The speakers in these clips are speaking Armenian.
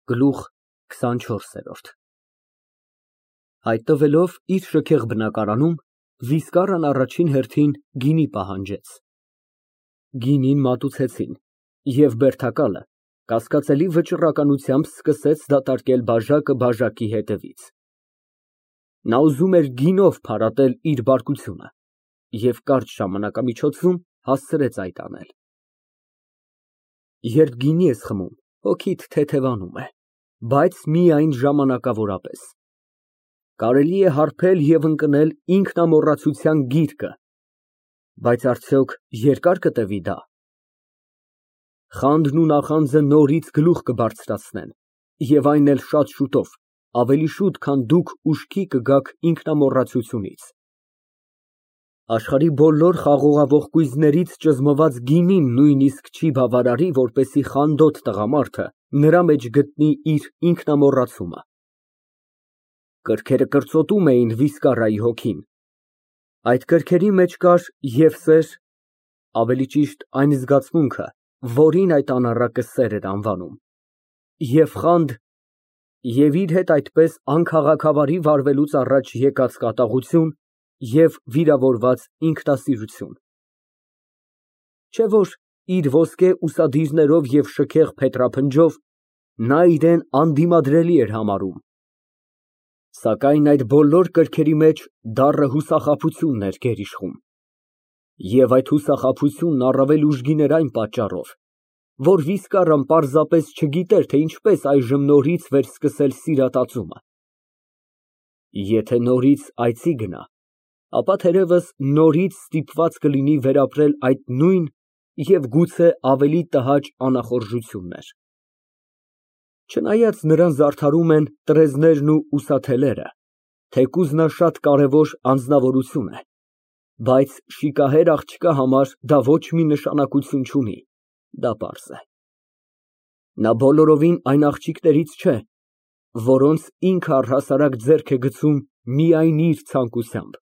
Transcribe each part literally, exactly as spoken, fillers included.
Գլուխ քսանչորս։ Հայտնվելով իր շքեղ բնակարանում, վիզկարն առաջին հերթին գինի պահանջեց։ Գինին մատուցեցին, և բերդակալը կասկածելի վճռականությամբ սկսեց դատարկել բաժակը բաժակի հետևից։ Նա ուզում էր գինով փարատել իր բարկությունը և կարճ ժամանակամիջոցում հասցրեց այդ անել։ Երբ գինի ես խմում, հոգիդ թեթևանում է, բայց միայն ժամանակավորապես։ Կարելի է հարբել և ընկնել ինքնամոռացության գիրկը, բայց արդյոք երկա՞ր կտևի դա։ Խանդն ու նախանձը նորից գլուխ կբարձրացնեն, և այն էլ շատ շուտով, ավելի շուտ, քան դուք ուշքի կգաք ինքնամոռացությունից։ Աշխարհի բոլոր խաղողավող կույզերից ճզմված գինին նույնիսկ չի բավարարի, որպեսզի խանդոտ տղամարդը նրա մեջ գտնի իր ինքնամոռացումը։ Կրքերը կրծոտում էին վիզկարայի հոգին։ Այդ կրքերի մեջ կար և՛ սեր, ավելի ճիշտ այն զգացմունքը, որին այդ անառակը սեր էր անվանում, և՛ խանդ, և իր հետ այդպես անքաղաքավարի վարվելուց առաջ եկած կատաղություն և վիրավորված ինքնասիրություն։ Չէ՞ որ իր ոսկե ուսադիրներով և շքեղ փետրափնջով նա իրան անդիմադրելի էր համարում, սակայն այդ բոլոր կրքերի մեջ դառը հուսախաբությունն էր գերիշխում, և այդ հուսախաբությունն առավել ուժգին էր այն պատճառով, որ վիզկարն պարզապես չգիտեր, թե ինչպես այժմ նորից վերսկսել սիրատացումը։ Եթե նորից այցի գնա, ապա թերևս նորից ստիպված կլինի վերապրել այդ նույն և գուցե ավելի տհաճ անախորժություններ։ Չնայած նրան զարդարում են տրեզներն ու ուսաթելերը, թեկուզ նա շատ կարևոր անձնավորություն է, բայց շիկահեր աղջկա համար դա ոչ մի նշանակություն չունի, դա պարզ է։ Նա բոլորովին այն աղջիկներից չէ, որոնց ինքը առհասարակ ձեռք է գցում միայն իր ցանկությամբ։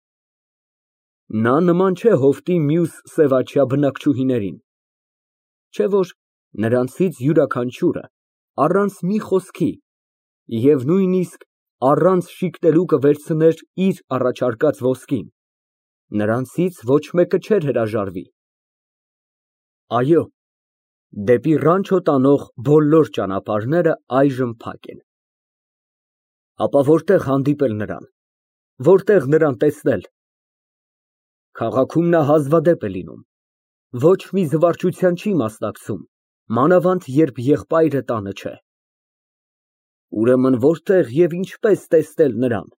Նա նման չէ հովտի մյուս սևաչյա բնակչուհիներին, չէ՞ որ նրանցից յուրաքանչյուրը առանց մի խոսքի և նույնիսկ առանց շիկնալու կվերցներ իր առաջարկած ոսկին, նրանցից ոչ մեկը չէր հրաժարվի։ Այո, դեպի Ռանչո տանող բոլոր ճանապարհները այժմ փակ են։ Ապա որտե՞ղ հանդիպել նրան, որտե՞ղ նրան տեսնել։ Քաղաքում նա հազվադեպ է լինում, ոչ մի զվարճության չի մասնակցում, մանավանդ երբ եղբայրը տանը չէ։ Ուրեմն որտե՞ղ և ինչպե՞ս տեսնել նրան։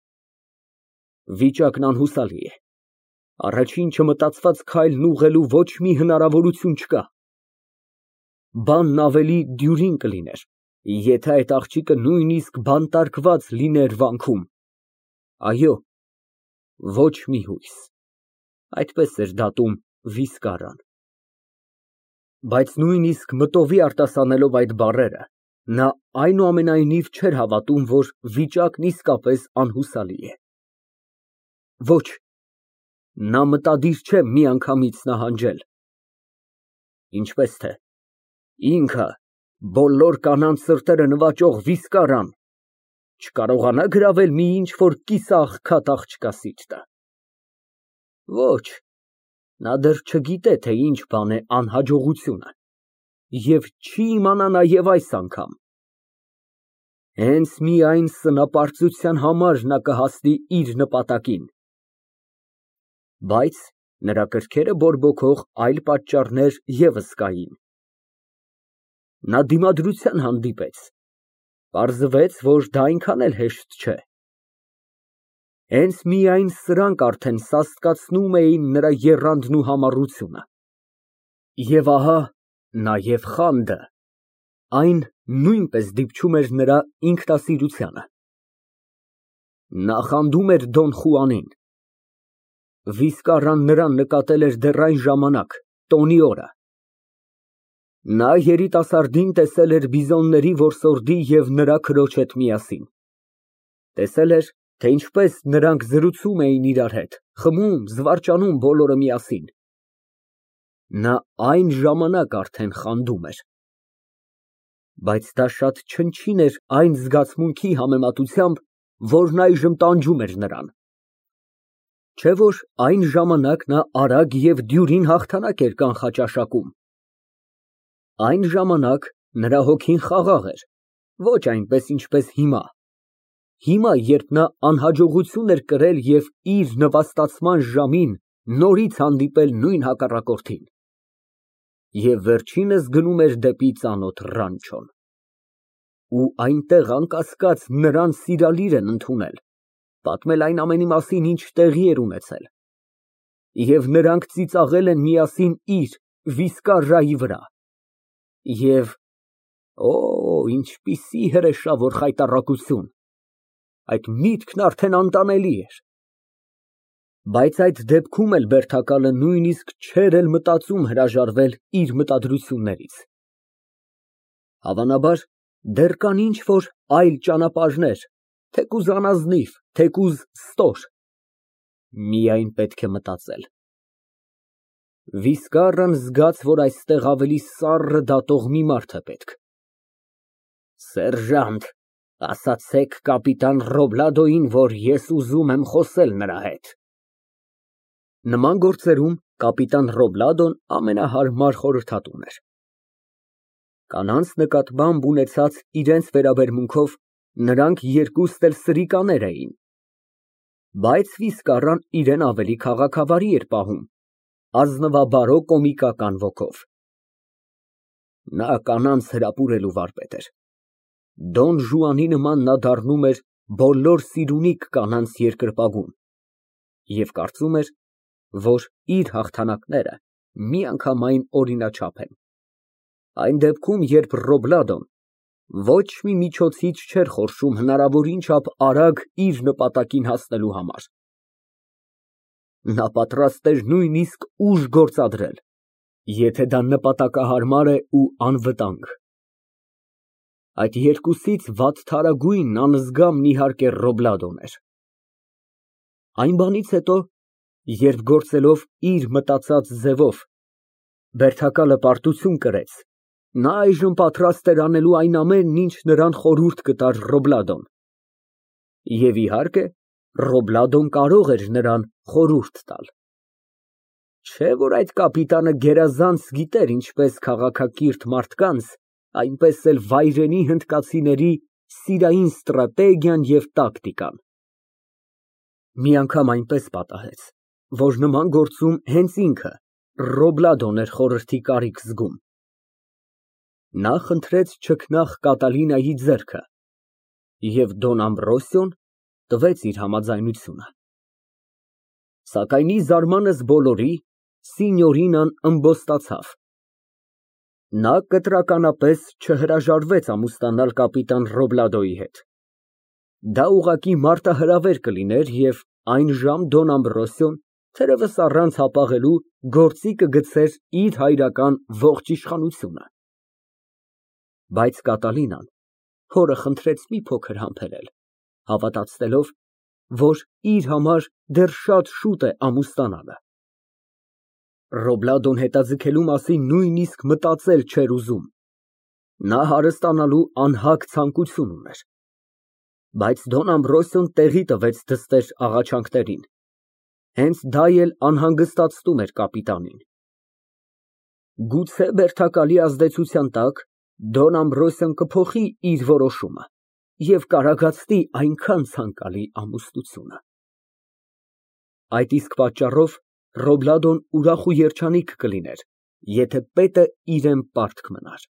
Վիճակն անհուսալի է, առաջին չմտածված քայլն ուղղելու ոչ մի հնարավորություն չկա։ Բանն ավելի դյուրին կլիներ, եթե այդ աղջիկը նույնիսկ բանտարկված լիներ վանքում։ Այո, ոչ մի հույս, այդպես էր դատում վիզկարան։ Բայց նույնիսկ մտովի արտասանելով այդ բառերը, նա այնուամենայնիվ չէր հավատում, որ վիճակն իսկապես անհուսալի է։ Ոչ, նա մտադիր չէ միանգամից նահանջել։ Ինչպես թե ինքը, բոլոր կանանց սրտերը նվաճող վիզկարան, չկարողանա գրավել մի ինչ֊որ կիսաաղքատ աղջկա սիրտը։ Ոչ, նա դեռ չգիտե, թե ինչ բան է անհաջողությունը և չի իմանա նաև այս անգամ։ Հենց միայն սնապարծության համար նա կհասնի իր նպատակին։ Բայց նրա կրքերը բորբոքող այլ պատճառներ ևս կային։ Նա դիմադրության հանդիպեց, պարզվեց, որ դա այնքան էլ հեշտ չէ։ Հենց միայն սրանք արդեն սաստկացնում էին նրա եռանդն ու համառությունը։ Եվ ահա նաև խանդը, այն նույնպես դիպչում էր նրա ինքնասիրությանը։ Նա խանդում էր Դոն Խուանին։ Վիզկարան նրան նկատել էր դեռ այն ժամանակ, տոնի օրը։ Նա երիտասարդին տեսել էր բիզոնների որսորդի և նրա քրոջ հետ միասին։ Տեսել էր, թե ինչպես նրանք զրուցում էին իրար հետ, խմում, զվարճանում բոլորը միասին։ Նա այն ժամանակ արդեն խանդում էր։ Բայց դա շատ չնչին էր այն զգացմունքի համեմատությամբ, որն այժմ տանջում էր նրան։ Չէ՞ որ այն ժամանակ նա արագ և դյուրին հաղթանակ էր կանխաճաշակում։ Այն ժամանակ նրա հոգին խաղաղ էր, ոչ այնպես, ինչպես հիմա։ Հիմա, երբ նա անհաջողություն էր կրել և իր նվաստացման ժամին նորից հանդիպել նույն հակառակորդին, և վերջինս գնում էր դեպի ծանոթ ռանչոն։ Ու այնտեղ, անկասկած, նրան սիրալիր են ընդունել, պատմել այն ամենի մասին, ինչ տեղի էր ունեցել։ Եվ նրանք ծիծաղել են միասին իր Վիսկարրայի վրա։ Եվ… օ, ինչպիսի հրեշավոր խայտառակություն, այդ միտքն արդեն անտանելի էր։ Բայց այդ դեպքում էլ բերդակալը նույնիսկ չէր էլ մտածում հրաժարվել իր մտադրություններից։ Հավանաբար, դեռ կան ինչ֊որ այլ ճանապարհներ, թեկուզ անազնիվ, թեկուզ ստոր։ Միայն պետք է մտածել։ Վիսկարրան զգաց, որ այստեղ ավելի սառը դատող մի մարդ է պետք։ Սերժանտ, ասացեք կապիտան Ռոբլադոյին, որ ես ուզում եմ խոսել նրա հետ։ Նման գործերում կապիտան Ռոբլադոն ամենահարմար խորհրդատուն էր։ Կանանց նկատմամբ ունեցած իրենց վերաբերմունքով նրանք երկուստ էլ սրիկաներ էին։ Բայց Վիսկարրան իրան ավելի քաղաքավարի էր պահում, ազնվաբարո կոմիկական ոգով։ Նա կանանց հրապուրելու վարպետ էր։ Դոն Ժուանի նման նա դառնում էր բոլոր սիրունիկ կանանց երկրպագուն և կարծում էր, որ իր հաղթանակները միանգամայն օրինաչափ են։ Այն դեպքում, երբ Ռոբլադոն ոչ մի միջոցից չէր խորշում հնարավորին չափ արագ իր նպատակին հասնելու համար։ Նա պատրաստ էր նույնիսկ ուժ գործադրել, եթե դա նպատակահարմար է ու անվտանգ։ Այդ երկուսից վատթարագույնն, անզգամն, իհարկե, Ռոբլադոն էր։ Այն բանից հետո, երբ գործելով իր մտածած ձևով, բերդակալը պարտություն կրեց, նա այժմ պատրաստ էր անելու այն ամենն, ինչ նրան խորհուրդ կտար Ռոբլադոն։ Եվ, իհարկե, Ռոբլադոն կարող էր նրան խորհուրդ տալ։ Չէ՞ որ այդ կապիտանը գերազանց գիտեր ինչպես քաղաքակիրթ մարդկանց, այնպես էլ վայրենի հնդկացիների սիրային ստրատեգիան և տակտիկան։ Մի անգամ այնպես պատահեց, որ նման գործում հենց ինքը, Ռոբլադոն էր խորհրդի կարիք զգում։ Նա խնդրեց չքնաղ Կատալինայի ձեռքը, և Դոն Ամբրոսիոն տվեց իր համաձայնությունը։ Սակայն ի զարմանս բոլորի, Սինյորինան ըմբոստացավ։ Նա կտրականապես չհրաժարվեց ամուսնանալ կապիտան Ռոբլադոյի հետ։ Դա ուղղակի մարտահրավեր կլիներ և այն ժամ Դոն Ամբրոսիոն, թերևս առանց հապաղելու, գործի կգցեր իր հայրական ողջ իշխանությունը։ Բայց Կատալինան հորը խնդրեց մի փոքր համբերել, հավատացնելով, որ իր համար դեռ շատ շուտ է ամուսնանալը։ Ռոբլադոն հետաձգելու մասին նույնիսկ մտածել չէր ուզում։ Նա հարստանալու անհագ ցանկություն ուներ։ Բայց Դոն Ամբրոսիոն տեղի տվեց դստեր աղաչանքներին։ Հենց դա էլ անհանգստացնում էր կապիտանին։ Գուցե բերդակալի ազդեցության տակ Դոն Ամբրոսիոն կփոխի իր որոշումը և կարագացնի այնքան ցանկալի ամուսնությունը։ Այդ իսկ պատճառով Ռոբլադոն ուրախ ու երջանիկ կլիներ, եթե պետը իրան պարտք մնար։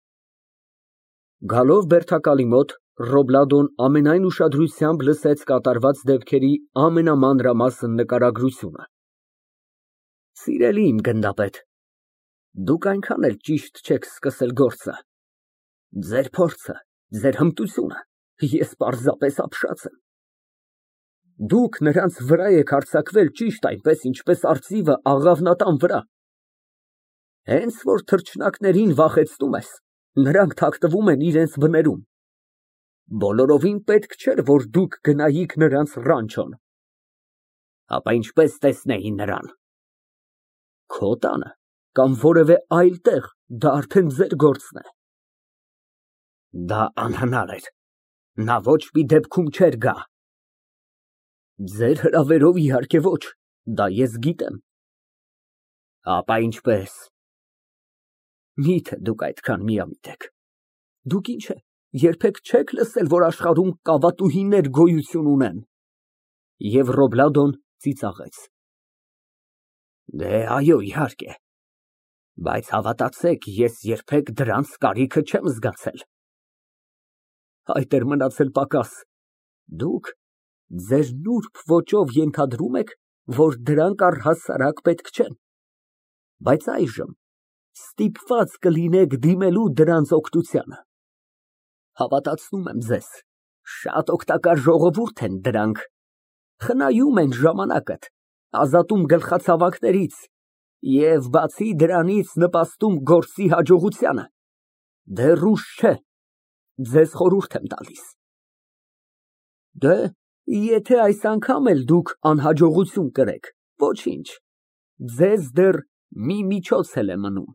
Գալով բերդակալի մոտ, Ռոբլադոն ամենայն ուշադրությամբ լսեց կատարված դեպքերի ամենամանրամասն նկարագրությունը։ Սիրելի իմ գնդապետ, դուք այնքան էլ ճիշտ չեք սկսել գործը։ Ձեր փորձը, ձեր հմտությունը, ես պարզապես ապշած եմ։ Դուք նրանց վրա եք հարձակվել ճիշտ այնպես, ինչպես արծիվը աղավնատան վրա։ Հենց որ թռչնակներին վախեցնում ես, նրանք թաքնվում են իրենց բներում։ Բոլորովին պետք չէր, որ դուք գնայիք նրանց ռանչոն։ Ապա ինչպես տեսնեի նրան։ Քո տանը կամ որևէ այլ տեղ, դա արդեն ձեր գործն է։ Դա անհնար էր, նա ոչ մի դեպքում չէր գա։ Ձեր հրավերով իհարկե ոչ, դա ես գիտեմ։ Ապա ինչպես։ Միթե դուք այդքան միամիտ եք։ Դուք ինչ է, երբեք չեք լսել, որ աշխարհում կավատուհիներ գոյություն ունեն։ Եվ Ռոբլադոն ծիծաղեց։ Դե այո, իհարկե, բայց հավատացեք, ես երբեք դրանց կարիքը չեմ զգացել։ Այդ էր մնացել պակաս։ Դուք ձեր նուրբ ոճով ենթադրում եք, որ դրանք առհասարակ պետք չեն, բայց այժմ ստիպված կլինեք դիմելու դրանց օգնությանը։ Հավատացնում եմ ձեզ, շատ օգտակար ժողովուրդ են դրանք, խնայում են ժամանակդ, ազատում գլխացավանքներից և բացի դրանից նպաստում գործի հաջողությանը։ Դեռ ուշ չէ, ձեզ խորհուրդ եմ տալիս։ Դե, եթե այս անգամ էլ դուք անհաջողություն կրեք, ոչինչ, ձեզ դեռ մի միջոց էլ է մնում։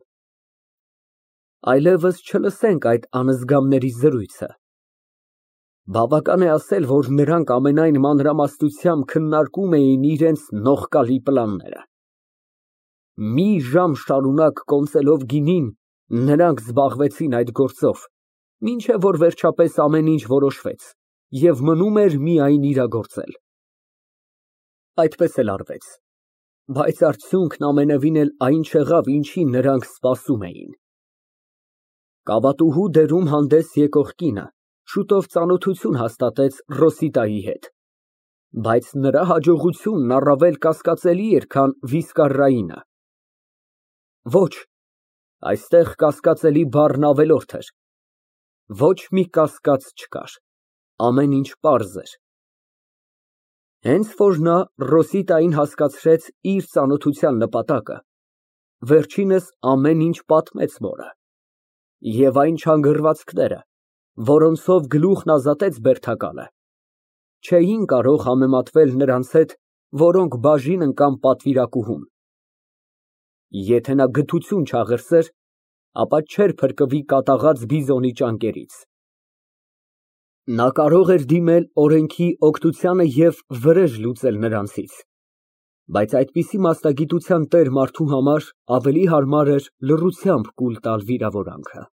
Այլևս չլսենք այդ անզգամների զրույցը։ Բավական է ասել, որ նրանք ամենայն մանրամասնությամբ քննարկում էին իրենց նողկալի պլանները։ Մի ժամ շարունակ կոնծելով գինին, նրանք զբաղվեցին այդ գործով, մինչև որ վերջապես ամեն ինչ որոշվեց և մնում էր միայն իրագործել։ Այդպես էլ արվեց, բայց արդյունքն ամենևին էլ այն չեղավ, ինչին նրանք սպասում էին։ Կավատուհու դերում հանդես եկող կինը շուտով ծանոթություն հաստատեց Ռոսիտայի հետ, բայց նրա հաջողությունն առավել կասկածելի էր, քան վիսկարրայինը։ Ոչ, այստեղ կասկածելի բառն ավելորդ էր։ Ոչ մի կասկած չկար, ամեն ինչ պարզ էր։ Հենց որ նա Ռոսիտային հասկացրեց իր ծանոթության նպատակը, վերջինս ամեն ինչ պատմեց մորը, և այն չանգռվածքները, որոնցով գլուխն ազատեց բերդակալը, չէին կարող համեմատվել նրանց հետ, որոնք բաժին ընկան պատվիրակուհուն։ Եթե նա գթություն չաղերսեր, ապա չէր փրկվի կատաղած բիզոնի ճանկերից։ Նա կարող էր դիմել օրենքի օգնությանը և վրեժ լուծել նրանցից, բայց այդպիսի մասնագիտության տեր մարդու համար ավելի հարմար էր լռությամբ կուլ տալ վիրավորանքը։